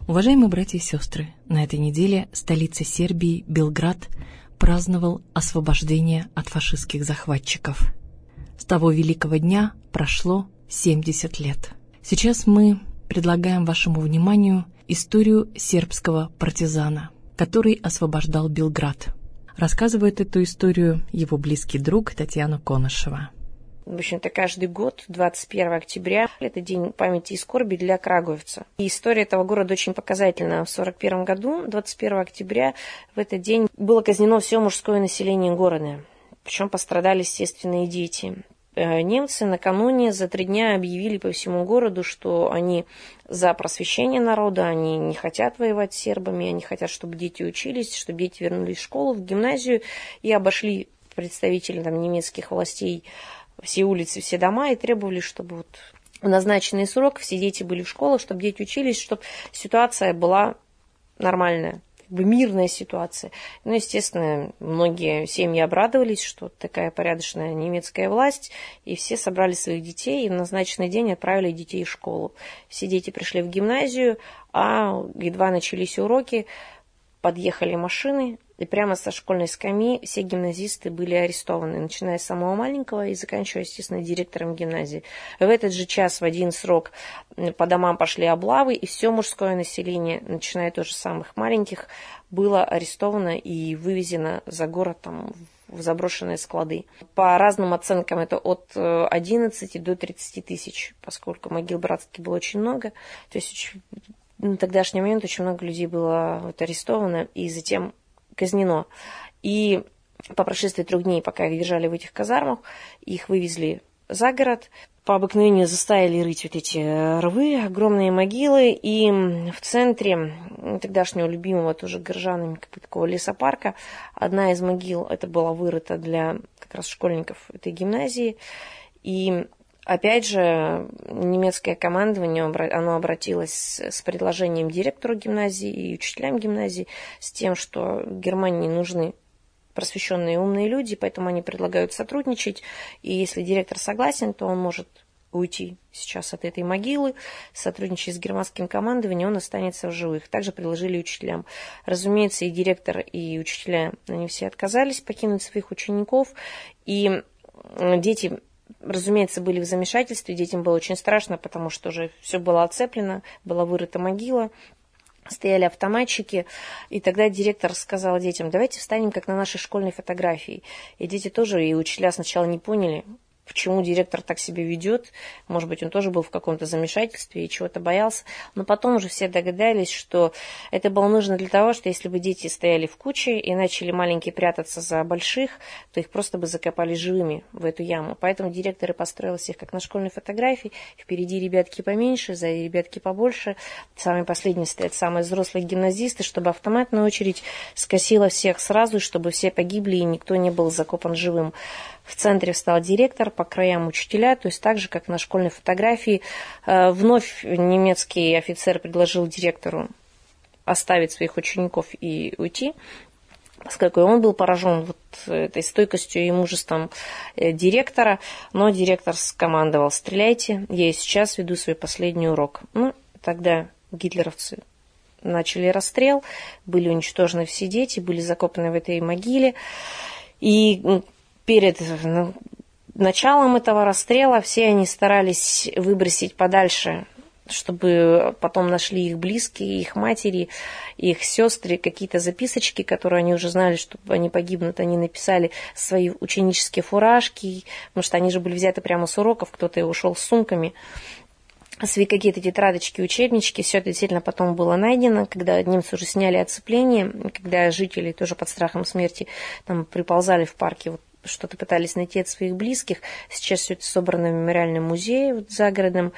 Уважаемые братья и сестры, на этой неделе столица Сербии, Белград, праздновал освобождение от фашистских захватчиков. С того великого дня прошло 70 лет. Сейчас мы предлагаем вашему вниманию историю сербского партизана, который освобождал Белград. Рассказывает эту историю его близкий друг Татьяна Конышева. В общем-то, каждый год, 21 октября, это день памяти и скорби для Крагуевца. И история этого города очень показательна. В 1941 году, 21 октября, в этот день было казнено все мужское население города. Причем пострадали, естественно, и дети. Немцы накануне за 3 дня объявили по всему городу, что они за просвещение народа, они не хотят воевать с сербами, они хотят, чтобы дети учились, чтобы дети вернулись в школу, в гимназию, и обошли представители немецких властей все улицы, все дома и требовали, чтобы в назначенный срок все дети были в школах, чтобы дети учились, чтобы ситуация была нормальная, мирная ситуация. Естественно, многие семьи обрадовались, что такая порядочная немецкая власть, и все собрали своих детей и в назначенный день отправили детей в школу. Все дети пришли в гимназию, а едва начались уроки, подъехали машины, и прямо со школьной скамьи все гимназисты были арестованы, начиная с самого маленького и заканчивая, естественно, директором гимназии. В этот же час, в один срок, по домам пошли облавы, и все мужское население, начиная тоже с самых маленьких, было арестовано и вывезено за город в заброшенные склады. По разным оценкам это от 11 до 30 тысяч, поскольку могил братских было очень много. То есть на тогдашний момент очень много людей было арестовано и затем казнено. И по прошествии 3 дней, пока их держали в этих казармах, их вывезли за город. По обыкновению заставили рыть эти рвы, огромные могилы. И в центре тогдашнего любимого тоже горожанами такого лесопарка одна из могил, это была вырыта для как раз школьников этой гимназии. И опять же, немецкое командование, оно обратилось с предложением директору гимназии и учителям гимназии с тем, что Германии нужны просвещенные умные люди, поэтому они предлагают сотрудничать. И если директор согласен, то он может уйти сейчас от этой могилы, сотрудничать с германским командованием, он останется в живых. Также предложили учителям. Разумеется, и директор, и учителя, они все отказались покинуть своих учеников. И дети, разумеется, были в замешательстве, детям было очень страшно, потому что уже все было оцеплено, была вырыта могила, стояли автоматчики, и тогда директор сказал детям: давайте встанем как на нашей школьной фотографии. И дети тоже, и учителя сначала не поняли, почему директор так себя ведет. Может быть, он тоже был в каком-то замешательстве и чего-то боялся. Но потом уже все догадались, что это было нужно для того, что если бы дети стояли в куче и начали маленькие прятаться за больших, то их просто бы закопали живыми в эту яму. Поэтому директор и построил всех как на школьной фотографии. Впереди ребятки поменьше, сзади ребятки побольше. Самые последние стоят самые взрослые гимназисты, чтобы автоматная очередь скосила всех сразу, чтобы все погибли и никто не был закопан живым. В центре встал директор, по краям учителя, то есть так же, как на школьной фотографии. Вновь немецкий офицер предложил директору оставить своих учеников и уйти, поскольку он был поражен этой стойкостью и мужеством директора. Но директор скомандовал: стреляйте, я и сейчас веду свой последний урок. Тогда гитлеровцы начали расстрел, были уничтожены все дети, были закопаны в этой могиле. И перед началом этого расстрела все они старались выбросить подальше, чтобы потом нашли их близкие, их матери, их сестры, какие-то записочки, которые они уже знали, что они погибнут. Они написали свои ученические фуражки, потому что они же были взяты прямо с уроков, кто-то и ушел с сумками. Свои какие-то тетрадочки, учебнички, все это действительно потом было найдено, когда немцы уже сняли оцепление, когда жители тоже под страхом смерти приползали в парке, что-то пытались найти от своих близких. Сейчас все это собрано в мемориальном музее за городом.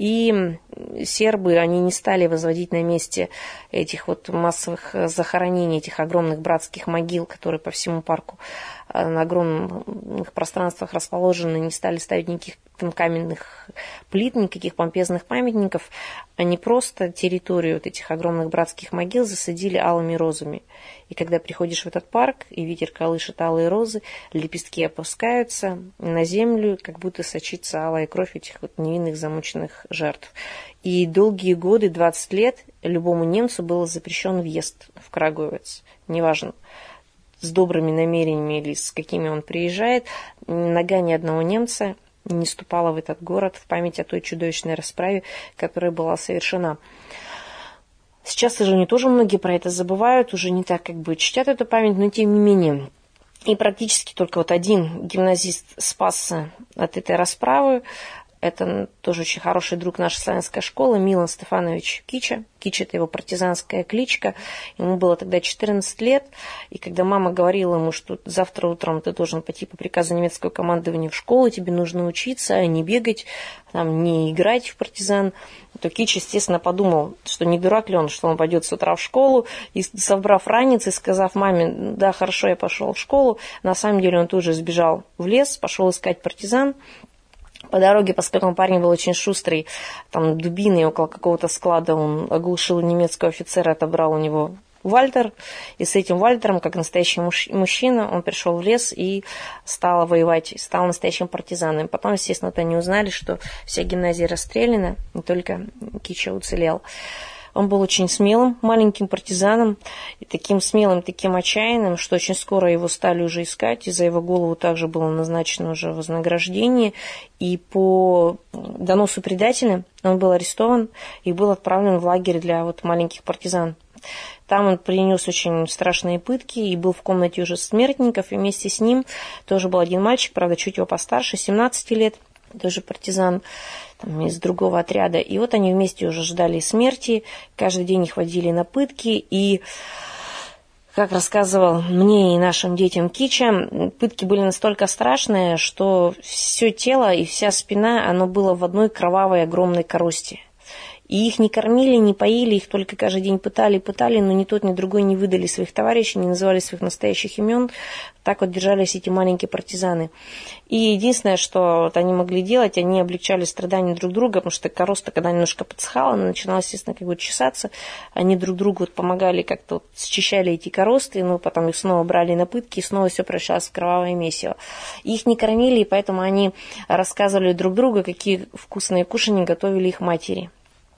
И сербы, они не стали возводить на месте этих массовых захоронений, этих огромных братских могил, которые по всему парку на огромных пространствах расположены, не стали ставить никаких там каменных плит, никаких помпезных памятников. Они просто территорию вот этих огромных братских могил засадили алыми розами. И когда приходишь в этот парк, и ветер колышет алые розы, лепестки опускаются на землю, как будто сочится алая кровь этих вот невинных замученных жертв. И долгие годы, 20 лет, любому немцу был запрещен въезд в Крагуевац. Неважно, с добрыми намерениями или с какими он приезжает, нога ни одного немца не ступала в этот город в память о той чудовищной расправе, которая была совершена. Сейчас, к сожалению, тоже многие про это забывают, уже не так как бы чтят эту память, но тем не менее. И практически только вот один гимназист спасся от этой расправы. Это тоже очень хороший друг нашей славянской школы, Милан Стефанович Кича. Кича – это его партизанская кличка. Ему было тогда 14 лет. И когда мама говорила ему, что завтра утром ты должен пойти по приказу немецкого командования в школу, тебе нужно учиться, а не бегать, там, не играть в партизан, то Кич, естественно, подумал, что не дурак ли он, что он пойдет с утра в школу, и, собрав ранец и сказав маме, да, хорошо, я пошел в школу, на самом деле он тут же сбежал в лес, пошел искать партизан. По дороге, поскольку парень был очень шустрый, там дубиной около какого-то склада он оглушил немецкого офицера, отобрал у него Вальтер. И с этим Вальтером, как настоящий мужчина, он пришел в лес и стал воевать, стал настоящим партизаном. Потом, естественно, они узнали, что вся гимназия расстреляна, и только Кича уцелел. Он был очень смелым маленьким партизаном, и таким смелым, таким отчаянным, что очень скоро его стали уже искать, и за его голову также было назначено уже вознаграждение. И по доносу предателя он был арестован и был отправлен в лагерь для вот маленьких партизан. Там он принес очень страшные пытки и был в комнате уже смертников, и вместе с ним тоже был один мальчик, правда, чуть его постарше, 17 лет, тоже партизан, там, из другого отряда. И вот они вместе уже ждали смерти, каждый день их водили на пытки, и, как рассказывал мне и нашим детям Кича, пытки были настолько страшные, что все тело и вся спина, оно было в одной кровавой огромной коросте. И их не кормили, не поили, их только каждый день пытали, но ни тот, ни другой не выдали своих товарищей, не называли своих настоящих имен. Так вот держались эти маленькие партизаны. И единственное, что вот они могли делать, они облегчали страдания друг друга, потому что короста, когда немножко подсыхала, она начинала, естественно, как бы чесаться. Они друг другу вот помогали, как-то вот счищали эти коросты, но потом их снова брали на пытки, и снова все превращалось в кровавое месиво. Их не кормили, и поэтому они рассказывали друг другу, какие вкусные кушанья готовили их матери.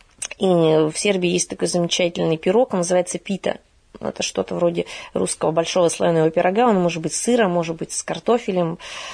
И в Сербии есть такой замечательный пирог, он называется пита. Это что-то вроде русского большого слоеного пирога. Он может быть с сыром, может быть с картофелем,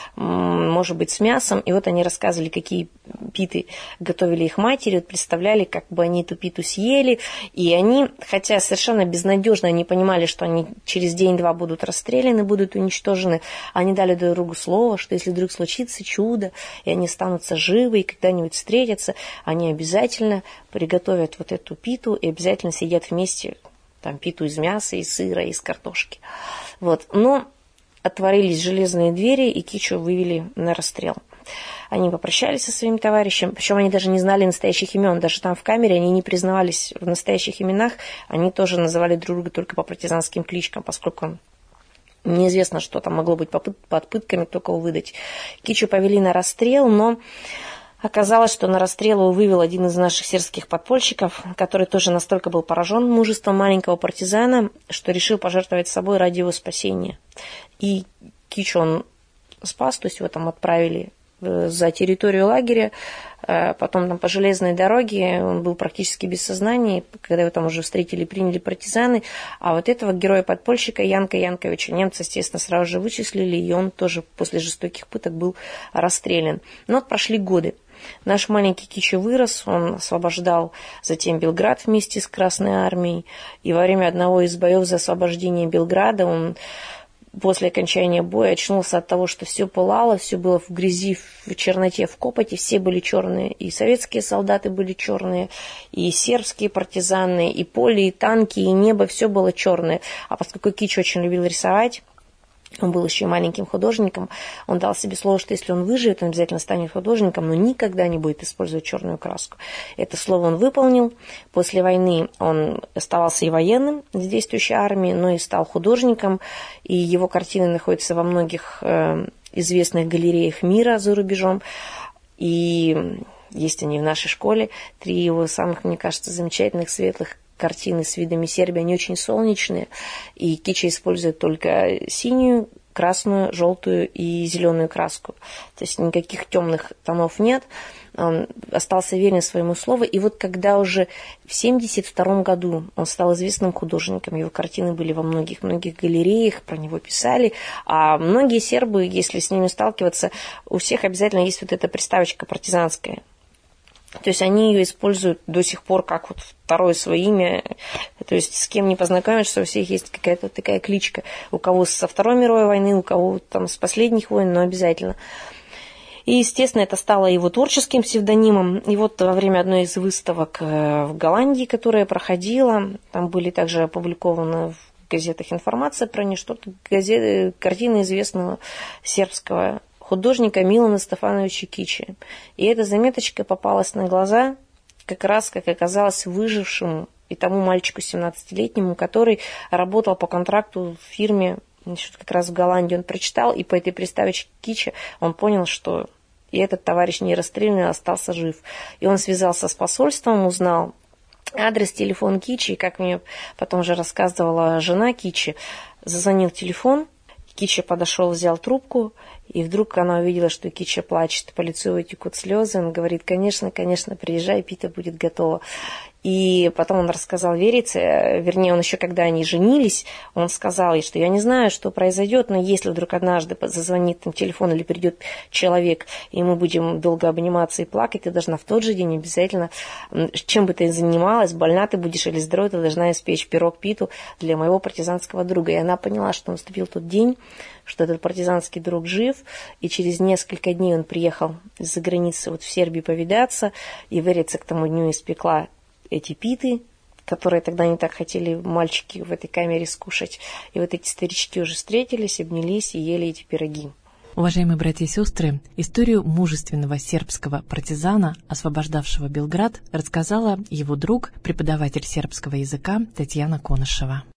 может быть с мясом. И вот они рассказывали, какие питы готовили их матери. Вот представляли, как бы они эту питу съели. И они, хотя совершенно безнадежно, они понимали, что они через день-два будут расстреляны, будут уничтожены. Они дали друг другу слово, что если вдруг случится чудо, и они останутся живы, и когда-нибудь встретятся, они обязательно приготовят вот эту питу и обязательно сидят вместе, там, питу из мяса, из сыра, из картошки. Вот. Но отворились железные двери, и Кичу вывели на расстрел. Они попрощались со своим товарищем, причем они даже не знали настоящих имен. Даже там в камере они не признавались в настоящих именах. Они тоже называли друг друга только по партизанским кличкам, поскольку неизвестно, что там могло быть под пытками, кто кого выдать. Кичу повели на расстрел, но оказалось, что на расстрел его вывел один из наших сербских подпольщиков, который тоже настолько был поражен мужеством маленького партизана, что решил пожертвовать собой ради его спасения. И Кичу он спас, то есть его там отправили за территорию лагеря, потом там по железной дороге он был практически без сознания, когда его там уже встретили, приняли партизаны, а вот этого героя-подпольщика Янка Янковича немцы, естественно, сразу же вычислили, и он тоже после жестоких пыток был расстрелян. Но вот прошли годы. Наш маленький Кича вырос, он освобождал затем Белград вместе с Красной армией, и во время одного из боев за освобождение Белграда он после окончания боя очнулся от того, что все пылало, все было в грязи, в черноте, в копоти, все были черные, и советские солдаты были черные, и сербские партизаны, и поле, и танки, и небо, все было черное. А поскольку Кич очень любил рисовать, Он был еще и маленьким художником. Он дал себе слово, что если он выживет, он обязательно станет художником, но никогда не будет использовать черную краску. Это слово он выполнил. После войны он оставался и военным с действующей армией, но и стал художником. И его картины находятся во многих известных галереях мира за рубежом. И есть они в нашей школе. 3 его самых, мне кажется, замечательных светлых картины с видами Сербии, они очень солнечные, и Кича использует только синюю, красную, желтую и зеленую краску. То есть никаких темных тонов нет. Он остался верен своему слову. И вот когда уже в 1972 году он стал известным художником, его картины были во многих-многих галереях, про него писали, а многие сербы, если с ними сталкиваться, у всех обязательно есть вот эта приставочка партизанская. То есть они ее используют до сих пор как вот второе свое имя. То есть с кем не познакомишься, у всех есть какая-то вот такая кличка. У кого со Второй мировой войны, у кого там с последних войн, но обязательно. И, естественно, это стало его творческим псевдонимом. И вот во время одной из выставок в Голландии, которая проходила, там были также опубликованы в газетах информация про нее, что-то картины известного сербского художника Милана Стефановича Кичи. И эта заметочка попалась на глаза как раз, как оказалось, выжившему и тому мальчику 17-летнему, который работал по контракту в фирме, значит, как раз в Голландии. Он прочитал, и по этой приставочке Кичи он понял, что и этот товарищ не расстрелянный, остался жив. И он связался с посольством, узнал адрес, телефон Кичи, и, как мне потом же рассказывала жена Кичи, зазвонил телефон, Кича подошел, взял трубку, и вдруг она увидела, что Кича плачет, по лицу его текут слезы. Он говорит: конечно, приезжай, пита будет готова. И потом он рассказал Верице, вернее, он еще, когда они женились, он сказал ей, что я не знаю, что произойдет, но если вдруг однажды зазвонит там телефон или придет человек, и мы будем долго обниматься и плакать, ты должна в тот же день обязательно, чем бы ты ни занималась, больна ты будешь или здорова, ты должна испечь пирог питу для моего партизанского друга. И она поняла, что наступил тот день, что этот партизанский друг жив, и через несколько дней он приехал из-за границы вот в Сербию повидаться, и Верица к тому дню испекла эти питы, которые тогда не так хотели мальчики в этой камере скушать. И вот эти старички уже встретились, обнялись и ели эти пироги. Уважаемые братья и сестры, историю мужественного сербского партизана, освобождавшего Белград, рассказала его друг, преподаватель сербского языка Татьяна Конышева.